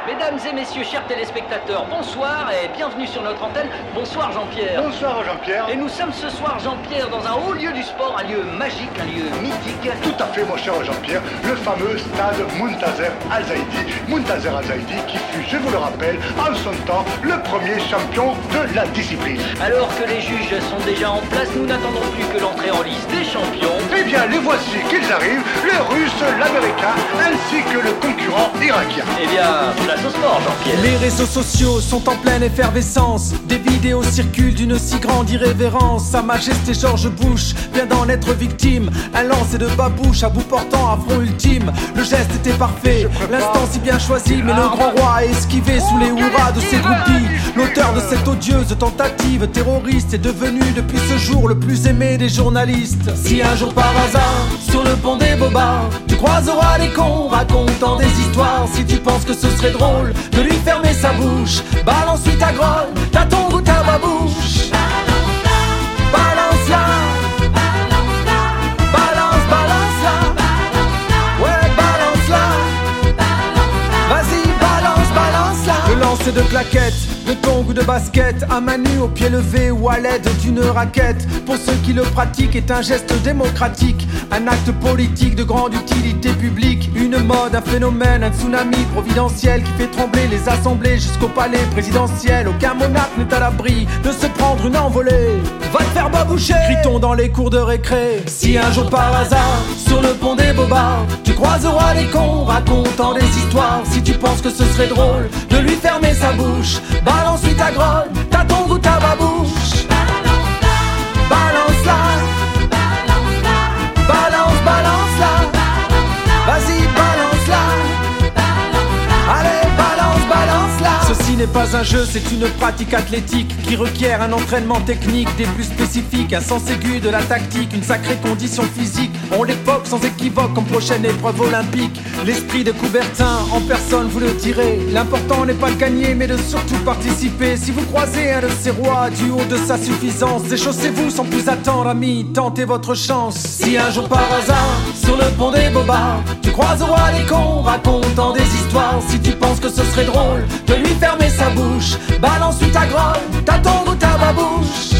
Mesdames et messieurs, chers téléspectateurs, bonsoir et bienvenue sur notre antenne. Bonsoir Jean-Pierre. Bonsoir Jean-Pierre. Et nous sommes ce soir, Jean-Pierre, dans un haut lieu du sport, un lieu magique, un lieu mythique. Tout à fait, mon cher Jean-Pierre, le fameux stade Muntazer Al-Zaidi. Muntazer Al-Zaidi qui fut, je vous le rappelle, en son temps, le premier champion de la discipline. Alors que les juges sont déjà en place, nous n'attendons plus que l'entrée en lice des champions. Eh bien, les voici qu'ils arrivent, les Russes, l'Américain, ainsi que le concurrent irakien. Eh bien, place au sport, Jean-Pierre. Les réseaux sociaux sont en pleine effervescence. Des vidéos circulent d'une si grande irrévérence. Sa Majesté George Bush vient d'en être victime. Un lancer de babouche à bout portant à front ultime. Le geste était parfait, l'instant si bien choisi. Mais le grand roi a esquivé sous les hurrahs de ses groupies. L'auteur de cette odieuse tentative terroriste est devenu depuis ce jour le plus aimé des journalistes. Si un jour par hasard, sur le pont des Bobards, tu croiseras des cons racontant des histoires, si tu penses que ce serait drôle de lui fermer sa bouche, balance-lui ta grolle, ta tongue ou ta babouche. Balance-la, balance, balance-la, ouais, balance-la, vas-y, balance, balance-la. Le lancer de claquettes, de tongs ou de basket, à main nue, au pied levé ou à l'aide d'une raquette. Pour ceux qui le pratiquent, est un geste démocratique, un acte politique de grande utilité publique. Une mode, un phénomène, un tsunami providentiel qui fait trembler les assemblées jusqu'au palais présidentiel. Aucun monarque n'est à l'abri de se prendre une envolée. Va te faire baboucher, crie-t-on dans les cours de récré. Si un jour par hasard, sur le pont des Bobards, tu croiseras des cons racontant des histoires, si tu penses que ce serait drôle de lui fermer sa bouche, balance-lui ta grolle, ta tongue ou ta babouche. Balance-la, balance, balance-la, vas-y, balance-la, allez, balance, balance-la. Ceci n'est pas un jeu, c'est une pratique athlétique qui requiert un entraînement technique des plus spécifiques, un sens aigu de la tactique, une sacrée condition physique. On l'évoque sans équivoque comme prochaine épreuve olympique. L'esprit de Coubertin en personne, vous le direz. L'important n'est pas de gagner mais de surtout participer. Si vous croisez un de ces rois du haut de sa suffisance, déchaussez-vous sans plus attendre, amis, tentez votre chance. Si un jour par hasard, sur le pont des Bobards, tu croiseras des cons racontant des histoires, si tu penses que ce serait drôle de lui fermer sa bouche, balance-lui ta grolle, ta tongue ou ta babouche.